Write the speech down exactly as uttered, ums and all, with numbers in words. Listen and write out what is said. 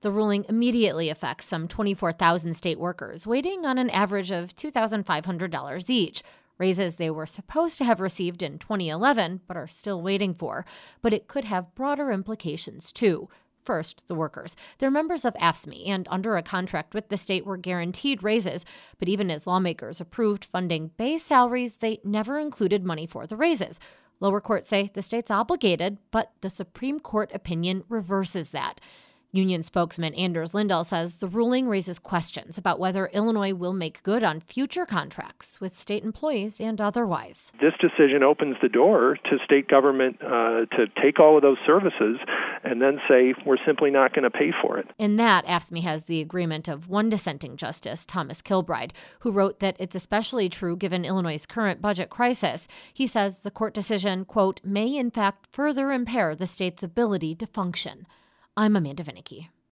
The ruling immediately affects some twenty-four thousand state workers, waiting on an average of two thousand five hundred dollars each. Raises they were supposed to have received in twenty eleven, but are still waiting for. But it could have broader implications, too. First, the workers. They're members of A F S C M E and under a contract with the state were guaranteed raises. But even as lawmakers approved funding base salaries, they never included money for the raises. Lower courts say the state's obligated, but the Supreme Court opinion reverses that. Union spokesman Anders Lindahl says the ruling raises questions about whether Illinois will make good on future contracts with state employees and otherwise. This decision opens the door to state government uh, to take all of those services and then say we're simply not going to pay for it. In that, A F S C M E has the agreement of one dissenting justice, Thomas Kilbride, who wrote that it's especially true given Illinois' current budget crisis. He says the court decision, quote, may in fact further impair the state's ability to function. I'm Amanda Vinicky.